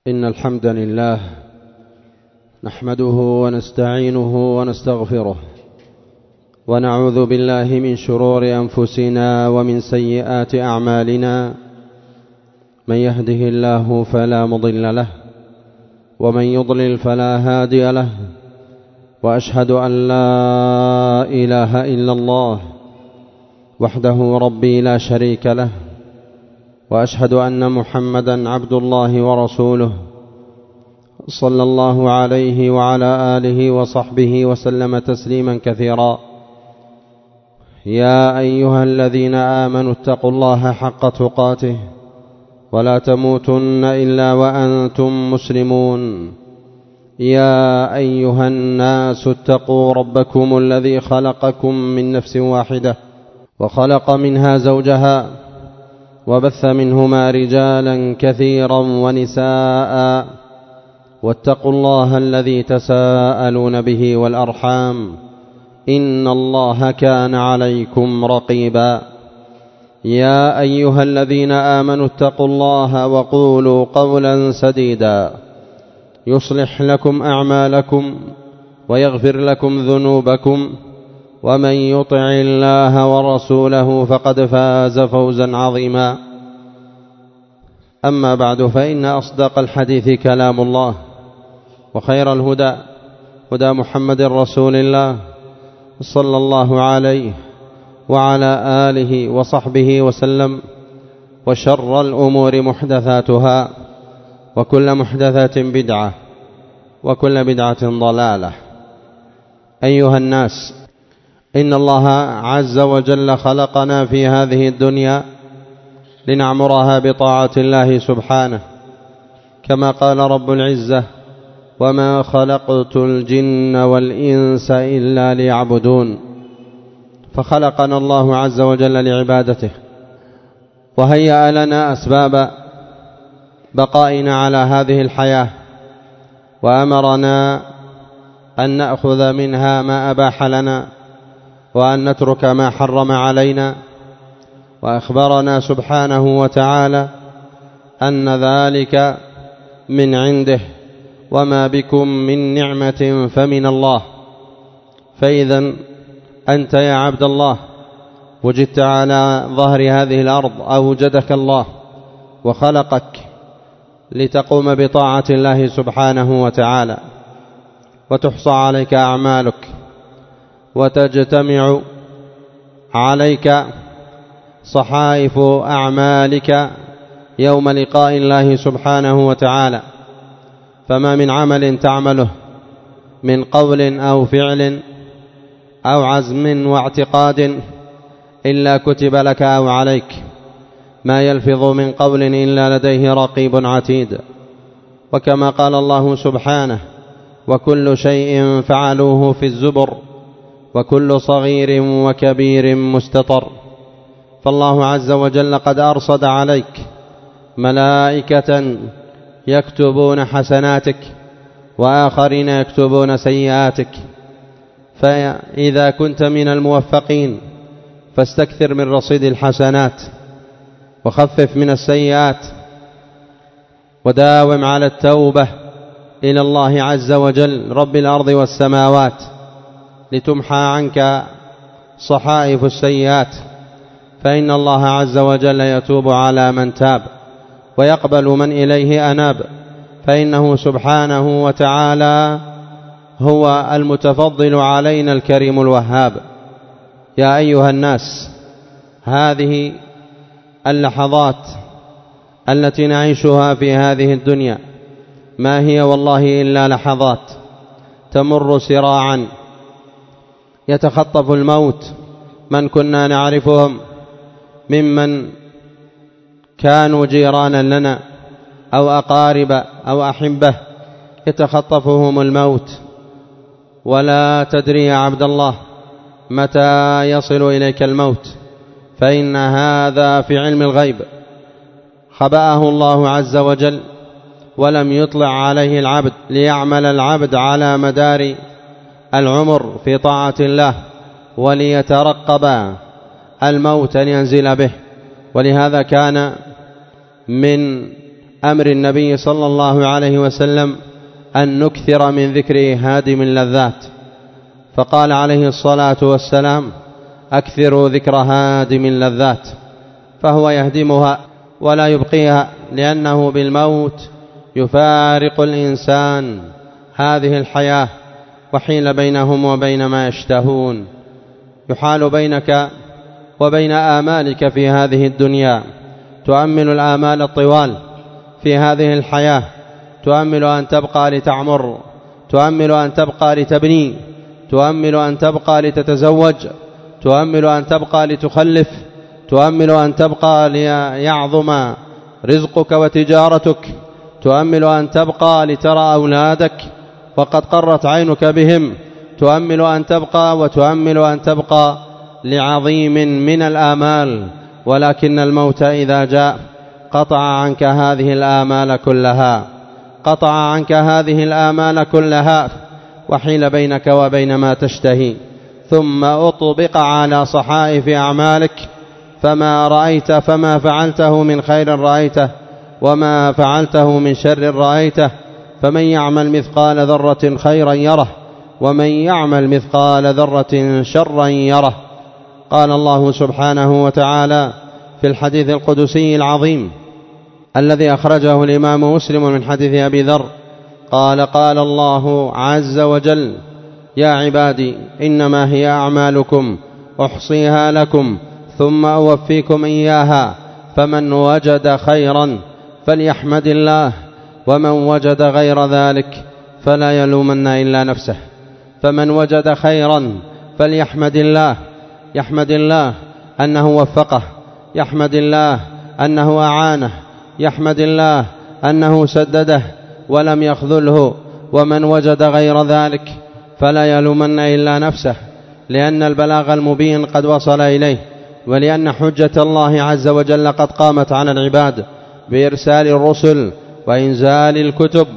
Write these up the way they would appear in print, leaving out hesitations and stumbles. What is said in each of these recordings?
إن الحمد لله نحمده ونستعينه ونستغفره ونعوذ بالله من شرور أنفسنا ومن سيئات أعمالنا. من يهده الله فلا مضل له ومن يضلل فلا هادي له، وأشهد أن لا إله إلا الله وحده ربي لا شريك له، وأشهد أن محمدا عبد الله ورسوله صلى الله عليه وعلى آله وصحبه وسلم تسليما كثيرا. يا أيها الذين آمنوا اتقوا الله حق تقاته ولا تموتن إلا وأنتم مسلمون. يا أيها الناس اتقوا ربكم الذي خلقكم من نفس واحدة وخلق منها زوجها وبث منهما رجالا كثيرا ونساء، واتقوا الله الذي تساءلون به والأرحام إن الله كان عليكم رقيبا. يا أيها الذين آمنوا اتقوا الله وقولوا قولا سديدا يصلح لكم أعمالكم ويغفر لكم ذنوبكم، ومن يطع الله ورسوله فقد فاز فوزا عظيما. أما بعد، فإن أصدق الحديث كلام الله، وخير الهدى هدى محمد رسول الله صلى الله عليه وعلى آله وصحبه وسلم، وشر الأمور محدثاتها، وكل محدثة بدعة، وكل بدعة ضلالة. أيها الناس، إن الله عز وجل خلقنا في هذه الدنيا لنعمرها بطاعة الله سبحانه، كما قال رب العزة: وما خلقت الجن والإنس إلا ليعبدون. فخلقنا الله عز وجل لعبادته، وهيأ لنا أسباب بقائنا على هذه الحياة، وأمرنا أن نأخذ منها ما أباح لنا وأن نترك ما حرم علينا، وأخبرنا سبحانه وتعالى أن ذلك من عنده، وما بكم من نعمة فمن الله. فإذا أنت يا عبد الله وجدت على ظهر هذه الأرض، أو وجدك الله وخلقك لتقوم بطاعة الله سبحانه وتعالى، وتحصى عليك أعمالك، وتجتمع عليك صحائف أعمالك يوم لقاء الله سبحانه وتعالى. فما من عمل تعمله من قول أو فعل أو عزم واعتقاد إلا كتب لك أو عليك، ما يلفظ من قول إلا لديه رقيب عتيد. وكما قال الله سبحانه: وكل شيء فعلوه في الزبر وكل صغير وكبير مستطر. فالله عز وجل قد أرصد عليك ملائكة يكتبون حسناتك، وآخرين يكتبون سيئاتك. فإذا كنت من الموفقين فاستكثر من رصيد الحسنات، وخفف من السيئات، وداوم على التوبة إلى الله عز وجل رب الأرض والسماوات، لتمحى عنك صحائف السيئات. فإن الله عز وجل يتوب على من تاب، ويقبل من إليه أناب، فإنه سبحانه وتعالى هو المتفضل علينا الكريم الوهاب. يا أيها الناس، هذه اللحظات التي نعيشها في هذه الدنيا ما هي والله إلا لحظات تمر سراعا، يتخطف الموت من كنا نعرفهم ممن كانوا جيرانا لنا أو أقارب أو أحبة، يتخطفهم الموت، ولا تدري يا عبد الله متى يصل إليك الموت، فإن هذا في علم الغيب خبأه الله عز وجل، ولم يطلع عليه العبد، ليعمل العبد على مدار العمر في طاعة الله، وليترقب الموت أن ينزل به. ولهذا كان من أمر النبي صلى الله عليه وسلم أن نكثر من ذكر هادم اللذات، فقال عليه الصلاة والسلام: أكثروا ذكر هادم اللذات، فهو يهدمها ولا يبقيها، لأنه بالموت يفارق الإنسان هذه الحياة، وحيل بينهم وبين ما يشتهون، يحال بينك وبين آمالك في هذه الدنيا. تؤمل الآمال الطوال في هذه الحياة، تؤمل أن تبقى لتعمر، تؤمل أن تبقى لتبني، تؤمل أن تبقى لتتزوج، تؤمل أن تبقى لتخلف، تؤمل أن تبقى ليعظم رزقك وتجارتك، تؤمل أن تبقى لترى أولادك وقد قرت عينك بهم، تؤمل أن تبقى وتؤمل أن تبقى لعظيم من الآمال، ولكن الموت إذا جاء قطع عنك هذه الآمال كلها، قطع عنك هذه الآمال كلها، وحيل بينك وبين ما تشتهي، ثم أطبق على صحائف أعمالك، فما رأيت فما فعلته من خير رأيته، وما فعلته من شر رأيته، فمن يعمل مثقال ذرة خيرا يره، ومن يعمل مثقال ذرة شرا يره. قال الله سبحانه وتعالى في الحديث القدسي العظيم الذي أخرجه الإمام مسلم من حديث أبي ذر قال: قال الله عز وجل: يا عبادي إنما هي أعمالكم أحصيها لكم ثم أوفيكم إياها، فمن وجد خيرا فليحمد الله، ومن وجد غير ذلك فلا يلومن إلا نفسه. فمن وجد خيرا فليحمد الله، يحمد الله أنه وفقه، يحمد الله أنه أعانه، يحمد الله أنه سدده ولم يخذله. ومن وجد غير ذلك فلا يلومن إلا نفسه، لأن البلاغ المبين قد وصل إليه، ولأن حجة الله عز وجل قد قامت على العباد بإرسال الرسل وإنزال الكتب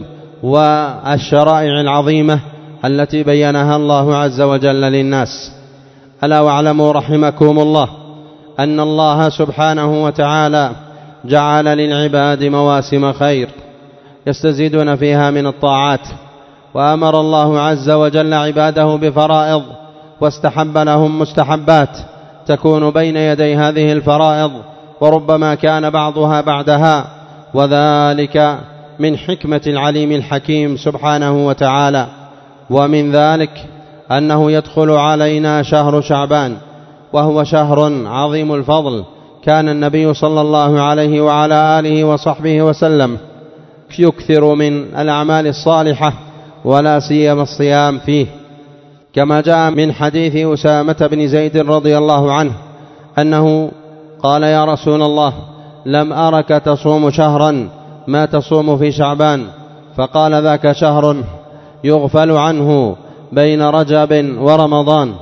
والشرائع العظيمة التي بينها الله عز وجل للناس. ألا واعلموا رحمكم الله أن الله سبحانه وتعالى جعل للعباد مواسم خير يستزيدون فيها من الطاعات، وأمر الله عز وجل عباده بفرائض، واستحب لهم مستحبات تكون بين يدي هذه الفرائض، وربما كان بعضها بعدها، وذلك من حكمة العليم الحكيم سبحانه وتعالى. ومن ذلك أنه يدخل علينا شهر شعبان، وهو شهر عظيم الفضل. كان النبي صلى الله عليه وعلى آله وصحبه وسلم يكثر من الأعمال الصالحة، ولا سيما الصيام فيه، كما جاء من حديث أسامة بن زيد رضي الله عنه أنه قال: يا رسول الله، لم أرك تصوم شهرا ما تصوم في شعبان. فقال: ذاك شهر يغفل عنه بين رجب ورمضان،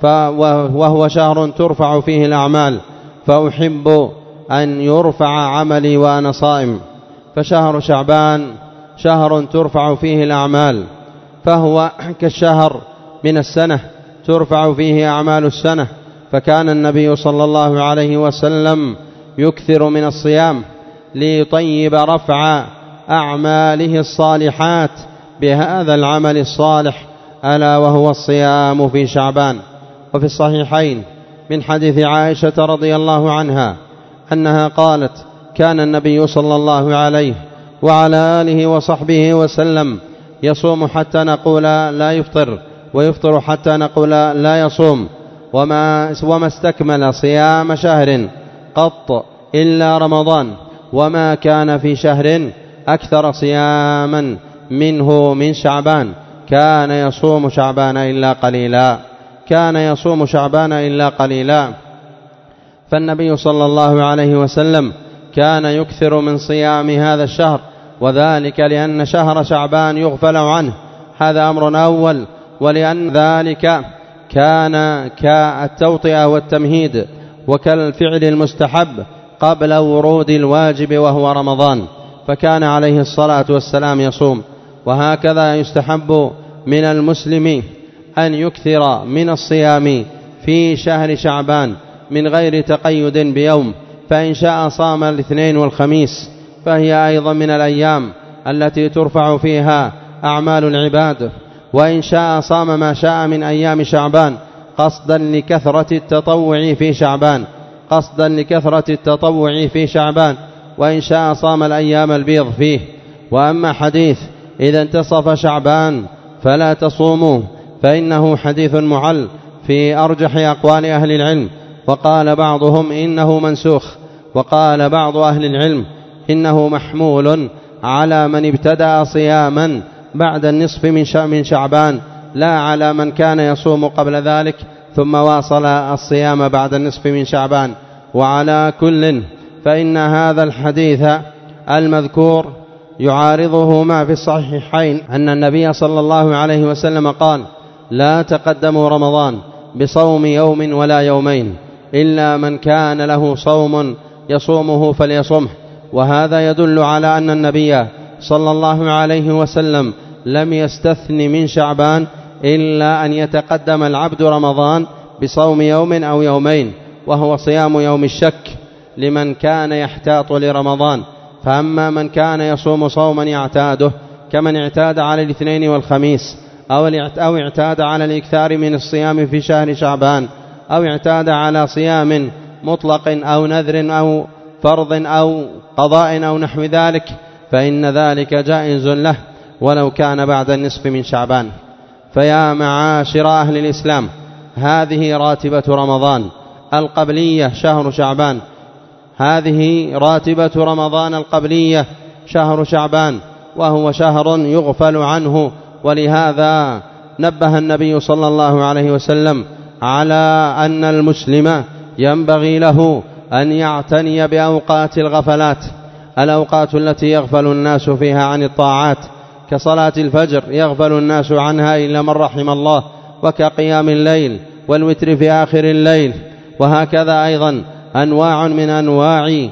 وهو شهر ترفع فيه الأعمال، فأحب أن يرفع عملي وأنا صائم. فشهر شعبان شهر ترفع فيه الأعمال، فهو كالشهر من السنة ترفع فيه أعمال السنة. فكان النبي صلى الله عليه وسلم يكثر من الصيام ليطيب رفع أعماله الصالحات بهذا العمل الصالح، ألا وهو الصيام في شعبان. وفي الصحيحين من حديث عائشة رضي الله عنها أنها قالت: كان النبي صلى الله عليه وعلى آله وصحبه وسلم يصوم حتى نقول لا يفطر، ويفطر حتى نقول لا يصوم، وما استكمل صيام شهر قط إلا رمضان، وما كان في شهر أكثر صياما منه من شعبان، كان يصوم شعبان إلا قليلا، كان يصوم شعبان إلا قليلا. فالنبي صلى الله عليه وسلم كان يكثر من صيام هذا الشهر، وذلك لأن شهر شعبان يغفل عنه، هذا أمر أول. ولأن ذلك كان كالتوطئة والتمهيد وكالفعل المستحب قبل ورود الواجب وهو رمضان، فكان عليه الصلاة والسلام يصوم. وهكذا يستحب من المسلم أن يكثر من الصيام في شهر شعبان من غير تقيد بيوم، فإن شاء صام الاثنين والخميس، فهي أيضا من الأيام التي ترفع فيها أعمال العباد. وإن شاء صام ما شاء من أيام شعبان قصدا لكثرة التطوع في شعبان وإن شاء صام الأيام البيض فيه. وأما حديث إذا انتصف شعبان فلا تصوموا فإنه حديث معل في أرجح أقوال أهل العلم، وقال بعضهم إنه منسوخ، وقال بعض أهل العلم إنه محمول على من ابتدأ صياما بعد النصف من شعبان، لا على من كان يصوم قبل ذلك ثم واصل الصيام بعد النصف من شعبان. وعلى كل فإن هذا الحديث المذكور يعارضه ما في الصحيحين أن النبي صلى الله عليه وسلم قال: لا تقدموا رمضان بصوم يوم ولا يومين إلا من كان له صوم يصومه فليصمه. وهذا يدل على أن النبي صلى الله عليه وسلم لم يستثن من شعبان إلا أن يتقدم العبد رمضان بصوم يوم أو يومين، وهو صيام يوم الشك لمن كان يحتاط لرمضان. فأما من كان يصوم صوما يعتاده كمن اعتاد على الاثنين والخميس أو اعتاد على الإكثار من الصيام في شهر شعبان أو اعتاد على صيام مطلق أو نذر أو فرض أو قضاء أو نحو ذلك فإن ذلك جائز له ولو كان بعد النصف من شعبان. فيا معاشر أهل الإسلام، هذه راتبة رمضان القبلية شهر شعبان، هذه راتبة رمضان القبلية شهر شعبان، وهو شهر يغفل عنه. ولهذا نبه النبي صلى الله عليه وسلم على أن المسلم ينبغي له أن يعتني بأوقات الغفلات، الأوقات التي يغفل الناس فيها عن الطاعات، كصلاة الفجر يغفل الناس عنها إلا من رحم الله، وكقيام الليل والوتر في آخر الليل، وهكذا أيضا أنواع من أنواع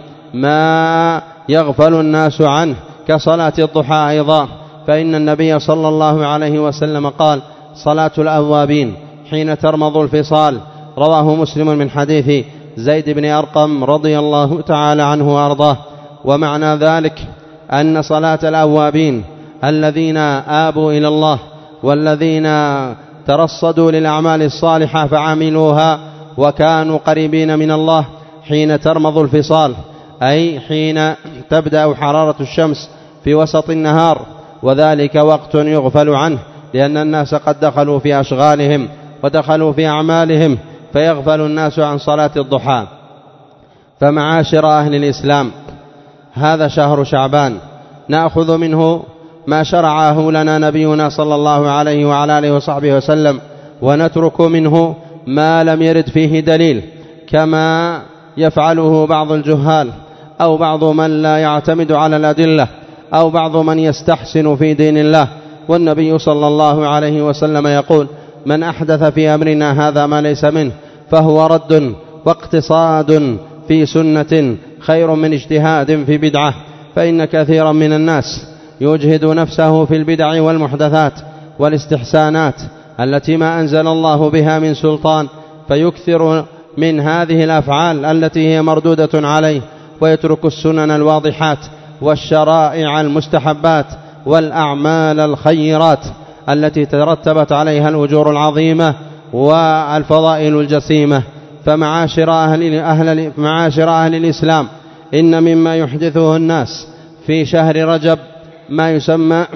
ما يغفل الناس عنه كصلاة الضحى أيضا. فإن النبي صلى الله عليه وسلم قال: صلاة الأوابين حين ترمض الفصال، رواه مسلم من حديث زيد بن أرقم رضي الله تعالى عنه وأرضاه. ومعنى ذلك أن صلاة الأوابين الذين آبوا إلى الله والذين ترصدوا للأعمال الصالحة فعملوها وكانوا قريبين من الله حين ترمض الفصال، أي حين تبدأ حرارة الشمس في وسط النهار، وذلك وقت يغفل عنه لأن الناس قد دخلوا في أشغالهم ودخلوا في أعمالهم، فيغفل الناس عن صلاة الضحى. فمعاشر أهل الإسلام، هذا شهر شعبان نأخذ منه ما شرعه لنا نبينا صلى الله عليه وعلى آله وصحبه وسلم، ونترك منه ما لم يرد فيه دليل، كما يفعله بعض الجهال أو بعض من لا يعتمد على الأدلة أو بعض من يستحسن في دين الله. والنبي صلى الله عليه وسلم يقول: من أحدث في أمرنا هذا ما ليس منه فهو رد، واقتصاد في سنة خير من اجتهاد في بدعة. فإن كثيرا من الناس يجهد نفسه في البدع والمحدثات والاستحسانات التي ما أنزل الله بها من سلطان، فيكثر من هذه الأفعال التي هي مردودة عليه، ويترك السنن الواضحات والشرائع المستحبات والأعمال الخيرات التي ترتبت عليها الأجور العظيمة والفضائل الجسيمة. فمعاشر أهل الإسلام، إن مما يحدثه الناس في شهر رجب ما يسمى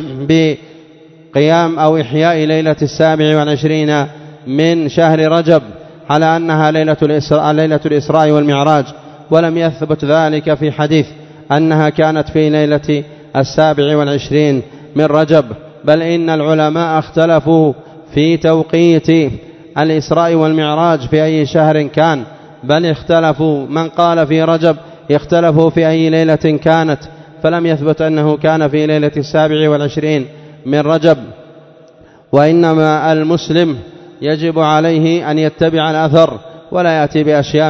بقيام أو إحياء ليلة 27 من شهر رجب على أنها ليلة الإسراء والمعراج، ولم يثبت ذلك في حديث أنها كانت في ليلة 27 من رجب، بل إن العلماء اختلفوا في توقيت الإسراء والمعراج في أي شهر كان، بل اختلفوا، من قال في رجب اختلفوا في أي ليلة كانت، فلم يثبت أنه كان في ليلة 27 من رجب. وإنما المسلم يجب عليه أن يتبع الأثر ولا يأتي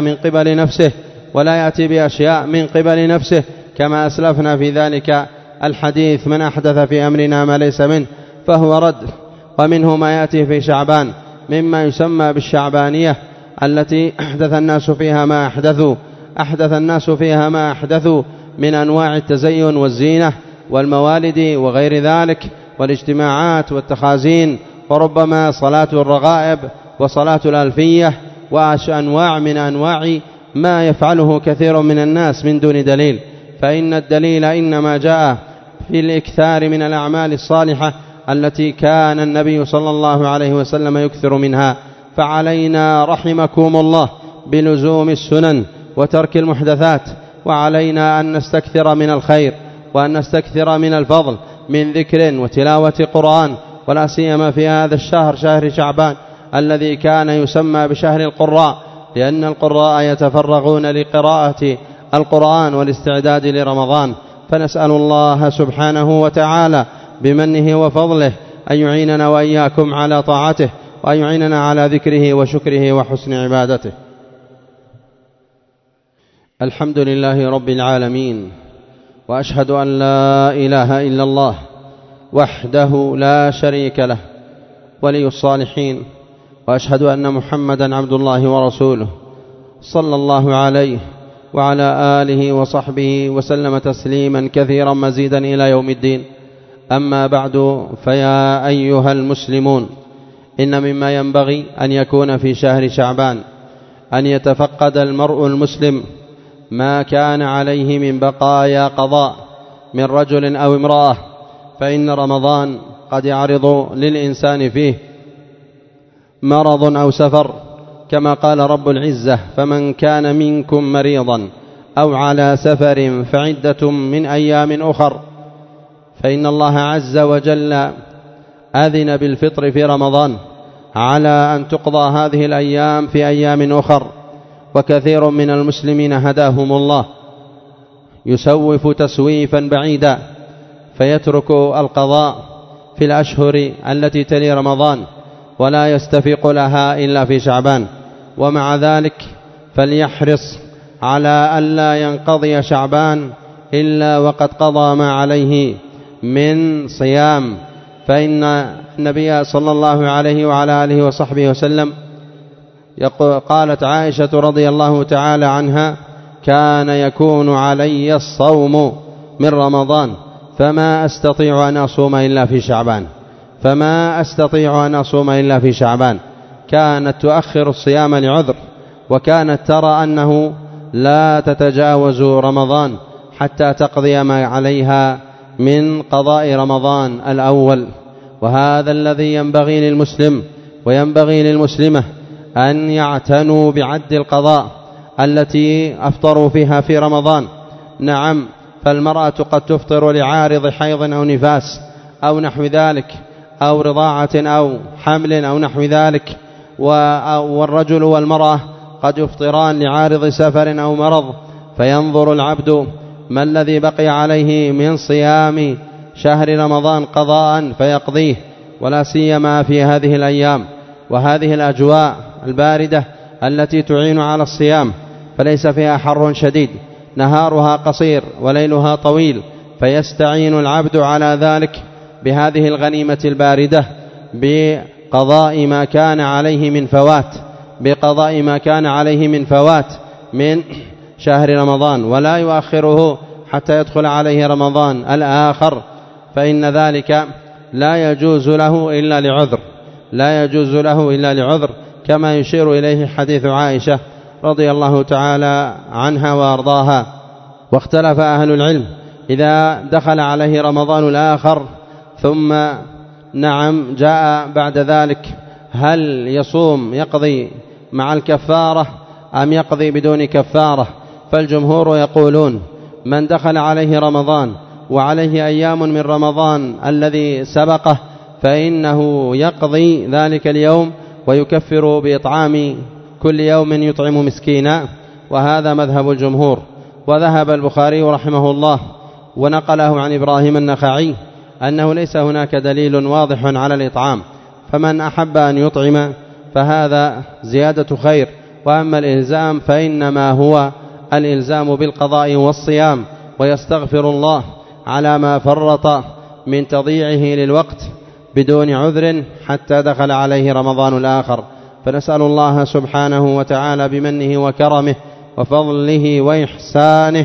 بأشياء من قبل نفسه كما أسلفنا في ذلك الحديث: من أحدث في أمرنا ما ليس منه فهو رد. ومنه ما يأتي في شعبان مما يسمى بالشعبانية التي أحدث الناس فيها ما أحدثوا من أنواع التزين والزينة والموالد وغير ذلك والاجتماعات والتخازين، وربما صلاة الرغائب وصلاة الألفية وأنواع من أنواع ما يفعله كثير من الناس من دون دليل. فإن الدليل إنما جاء في الإكثار من الأعمال الصالحة التي كان النبي صلى الله عليه وسلم يكثر منها. فعلينا رحمكم الله بلزوم السنن وترك المحدثات، وعلينا أن نستكثر من الخير وأن نستكثر من الفضل من ذكر وتلاوة قرآن، ولا سيما في هذا الشهر شهر شعبان الذي كان يسمى بشهر القراء، لأن القراء يتفرغون لقراءة القرآن والاستعداد لرمضان. فنسأل الله سبحانه وتعالى بمنه وفضله أن يعيننا وإياكم على طاعته، وأن يعيننا على ذكره وشكره وحسن عبادته. الحمد لله رب العالمين، وأشهد أن لا إله إلا الله وحده لا شريك له ولي الصالحين، وأشهد أن محمدا عبد الله ورسوله صلى الله عليه وعلى آله وصحبه وسلم تسليما كثيرا مزيدا إلى يوم الدين. أما بعد، فيا أيها المسلمون، إن مما ينبغي أن يكون في شهر شعبان أن يتفقد المرء المسلم ما كان عليه من بقايا قضاء من رجل أو امرأة، فإن رمضان قد يعرض للإنسان فيه مرض أو سفر، كما قال رب العزة: فمن كان منكم مريضا أو على سفر فعدة من أيام أخر. فإن الله عز وجل أذن بالفطر في رمضان على أن تقضى هذه الأيام في أيام أخر، وكثير من المسلمين هداهم الله يسوف تسويفا بعيدا فيترك القضاء في الأشهر التي تلي رمضان ولا يستفيق لها إلا في شعبان. ومع ذلك فليحرص على ألا ينقضي شعبان إلا وقد قضى ما عليه من صيام، فإن النبي صلى الله عليه وعلى آله وصحبه وسلم قالت عائشة رضي الله تعالى عنها: كان يكون علي الصوم من رمضان فما أستطيع أن أصوم إلا في شعبان، فما أستطيع أن أصوم إلا في شعبان. كانت تؤخر الصيام لعذر، وكانت ترى أنه لا تتجاوز رمضان حتى تقضي ما عليها من قضاء رمضان الأول. وهذا الذي ينبغي للمسلم وينبغي للمسلمة أن يعتنوا بعد القضاء التي أفطروا فيها في رمضان. نعم، فالمرأة قد تفطر لعارض حيض أو نفاس أو نحو ذلك، أو رضاعة أو حمل أو نحو ذلك، والرجل والمرأة قد يفطران لعارض سفر أو مرض، فينظر العبد ما الذي بقي عليه من صيام شهر رمضان قضاء فيقضيه، ولا سيما في هذه الأيام وهذه الأجواء الباردة التي تعين على الصيام، فليس فيها حر شديد، نهارها قصير وليلها طويل، فيستعين العبد على ذلك بهذه الغنيمة الباردة بقضاء ما كان عليه من فوات من شهر رمضان، ولا يؤخره حتى يدخل عليه رمضان الآخر، فإن ذلك لا يجوز له إلا لعذر، كما يشير إليه حديث عائشة رضي الله تعالى عنها وأرضاها. واختلف أهل العلم إذا دخل عليه رمضان الآخر ثم جاء بعد ذلك هل يقضي مع الكفارة أم يقضي بدون كفارة؟ فالجمهور يقولون من دخل عليه رمضان وعليه أيام من رمضان الذي سبقه فإنه يقضي ذلك اليوم ويكفر بإطعام كل يوم يطعم مسكينا، وهذا مذهب الجمهور. وذهب البخاري رحمه الله ونقله عن إبراهيم النخعي أنه ليس هناك دليل واضح على الإطعام، فمن أحب أن يطعم فهذا زيادة خير، وأما الإلزام فإنما هو الإلزام بالقضاء والصيام، ويستغفر الله على ما فرط من تضييعه للوقت بدون عذر حتى دخل عليه رمضان الآخر. فنسأل الله سبحانه وتعالى بمنه وكرمه وفضله وإحسانه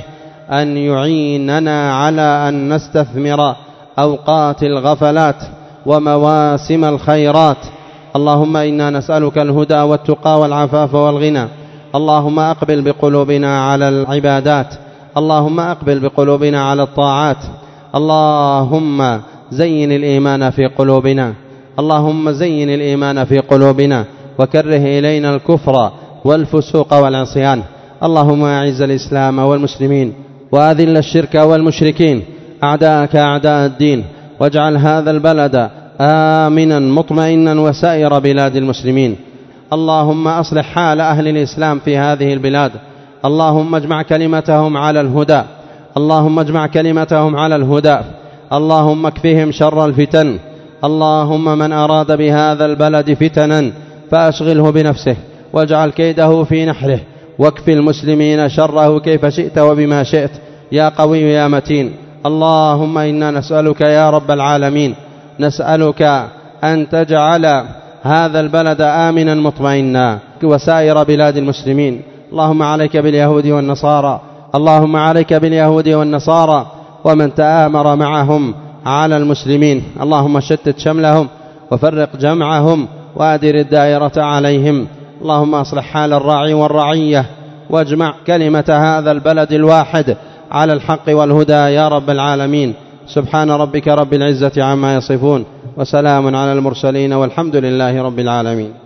أن يعيننا على أن نستثمر أوقات الغفلات ومواسم الخيرات. اللهم إنا نسألك الهدى والتقى والعفاف والغنى. اللهم أقبل بقلوبنا على العبادات، اللهم أقبل بقلوبنا على الطاعات. اللهم زين الإيمان في قلوبنا، اللهم زين الإيمان في قلوبنا وكره إلينا الكفر والفسوق والعصيان. اللهم أعز الإسلام والمسلمين وأذل الشرك والمشركين أعداءك أعداء الدين، واجعل هذا البلد آمنا مطمئنا وسائر بلاد المسلمين. اللهم أصلح حال أهل الإسلام في هذه البلاد، اللهم اجمع كلمتهم على الهدى، اللهم اجمع كلمتهم على الهدى. اللهم اكفهم شر الفتن. اللهم من أراد بهذا البلد فتنا فأشغله بنفسه واجعل كيده في نحره، واكف المسلمين شره كيف شئت وبما شئت يا قوي يا متين. اللهم إنا نسألك يا رب العالمين، نسألك أن تجعل هذا البلد آمنا مطمئنا وسائر بلاد المسلمين. اللهم عليك باليهود والنصارى، اللهم عليك باليهود والنصارى ومن تآمر معهم على المسلمين. اللهم شتت شملهم وفرق جمعهم وأدر الدائرة عليهم. اللهم أصلح حال الراعي والرعية واجمع كلمة هذا البلد الواحد على الحق والهدى يا رب العالمين. سبحان ربك رب العزة عما يصفون وسلام على المرسلين والحمد لله رب العالمين.